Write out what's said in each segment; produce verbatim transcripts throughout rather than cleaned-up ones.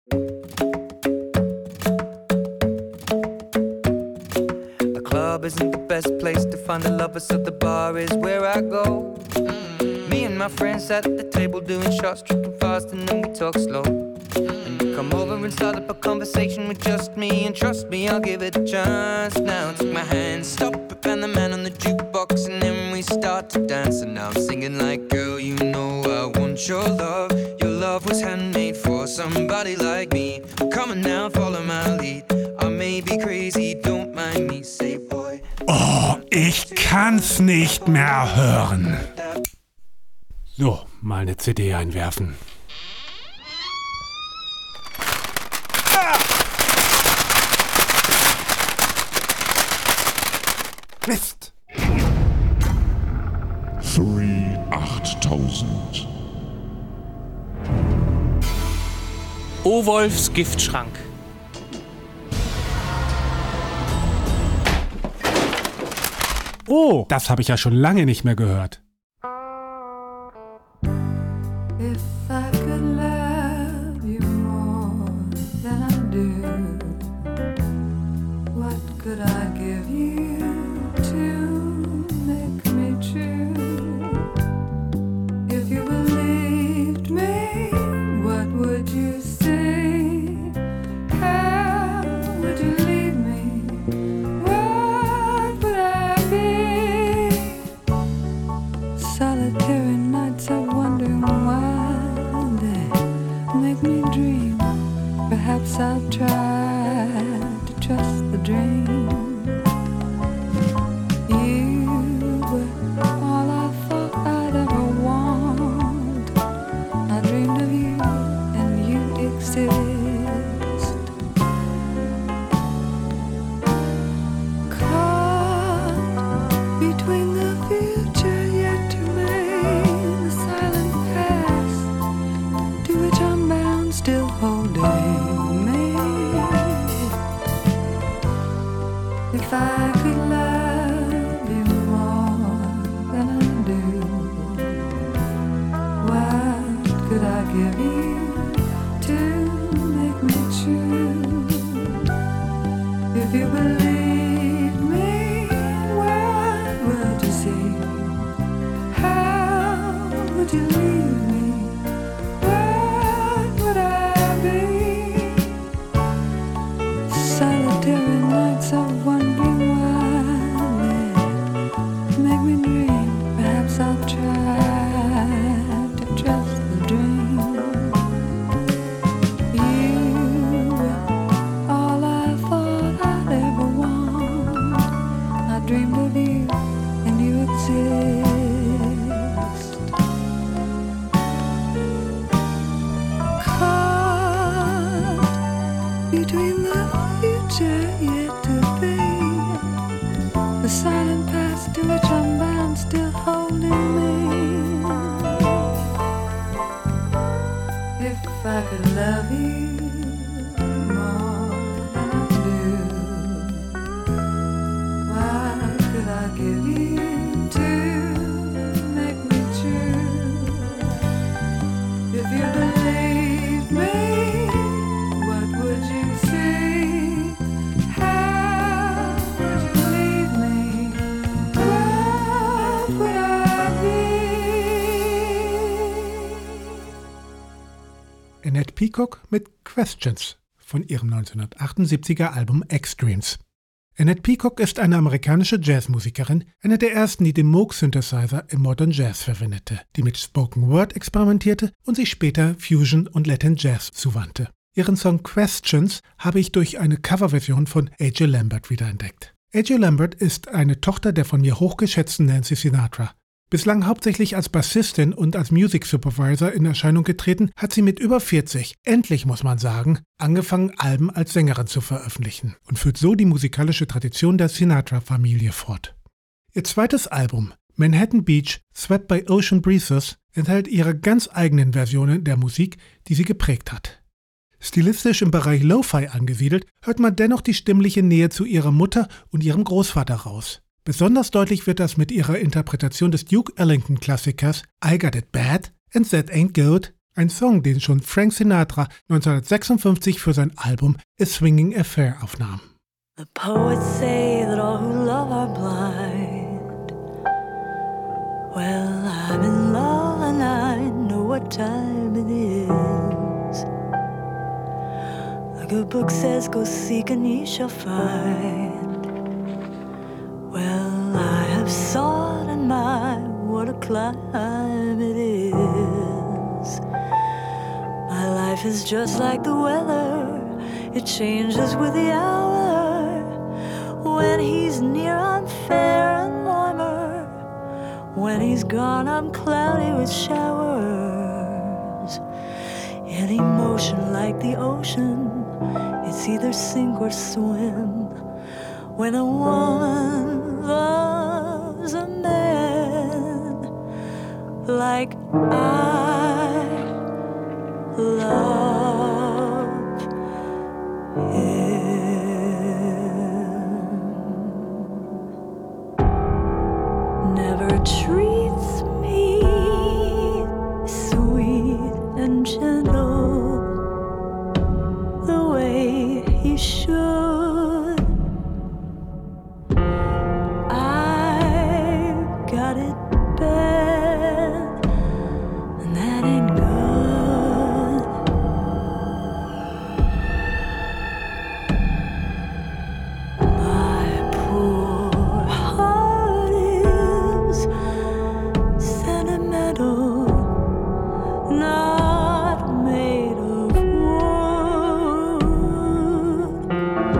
The club isn't the best place to find the lovers, so the bar is where I go. Mm-hmm. Me and my friends at the table doing shots, tripping fast, and then we talk slow. And you come over and start up a conversation with just me, and trust me, I'll give it a chance. Now take my hand, stop it, and the man on the jukebox, and then we start to dance. And now I'm singing like, girl, you know I want your love. Your love was handmade for somebody like me. Come on now, follow my lead. I may be crazy, don't mind me, say boy. Oh, ich kann's nicht mehr hören. So, mal eine C D einwerfen. Ah! Mist! Three achttausend. O-Wolfs Giftschrank. Oh, das habe ich ja schon lange nicht mehr gehört. If I could love you more than I do, what could I give you to make me true? If you believed me, what would you say? How would you leave me? What would I be? Solitary nights of wondering why they make me dream. Perhaps I'll try to trust the dream. You were all I thought I'd ever want. I dreamed of you and you exist. Caught between the future yet to make, the silent past to which I'm bound, still holding me. If I could love you more than I do, what could I give you to make me true? If you believed me, what would you see? How would you leave me? What would I be? Solitary nights of wondering why they make me dream. Perhaps I'll try to trust the dream. You were all I thought I'd ever want. I dreamed of you and you exist. Caught between the future yet to be, the silent past to which I'm bound, still holding me. If I could love you more than I do, what could I give you to make me true? If you believed me, what would you see? How would you leave me? What would I be? Annette Peacock mit Questions von ihrem neunzehnhundertachtundsiebziger Album Extremes. Annette Peacock ist eine amerikanische Jazzmusikerin, eine der ersten, die den Moog-Synthesizer im Modern Jazz verwendete, die mit Spoken Word experimentierte und sich später Fusion und Latin Jazz zuwandte. Ihren Song Questions habe ich durch eine Coverversion von A J Lambert wiederentdeckt. A J Lambert ist eine Tochter der von mir hochgeschätzten Nancy Sinatra. Bislang hauptsächlich als Bassistin und als Music Supervisor in Erscheinung getreten, hat sie mit über vierzig, endlich muss man sagen, angefangen, Alben als Sängerin zu veröffentlichen und führt so die musikalische Tradition der Sinatra-Familie fort. Ihr zweites Album, Manhattan Beach, Swept by Ocean Breezes, enthält ihre ganz eigenen Versionen der Musik, die sie geprägt hat. Stilistisch im Bereich Lo-Fi angesiedelt, hört man dennoch die stimmliche Nähe zu ihrer Mutter und ihrem Großvater raus. Besonders deutlich wird das mit ihrer Interpretation des Duke Ellington-Klassikers I Got It Bad and That Ain't Good, Ein Song, den schon Frank Sinatra neunzehnhundertsechsundfünfzig für sein Album A Swinging Affair aufnahm. The poets say that all who love are blind. Well, I'm in love and I know what time it is. The good book says go seek and ye shall find. Well, I have sought and my, what a climb it is. My life is just like the weather, it changes with the hour. When he's near, I'm fair and warmer. When he's gone, I'm cloudy with showers. An emotion like the ocean, it's either sink or swim. When a woman loves a man like I love him. Never treats me sweet and gentle the way he should. I've got it bad, and that ain't good. My poor heart is sentimental, not made of wood.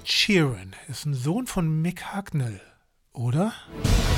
Sheeran ist ein Sohn von Mick Hucknall, oder?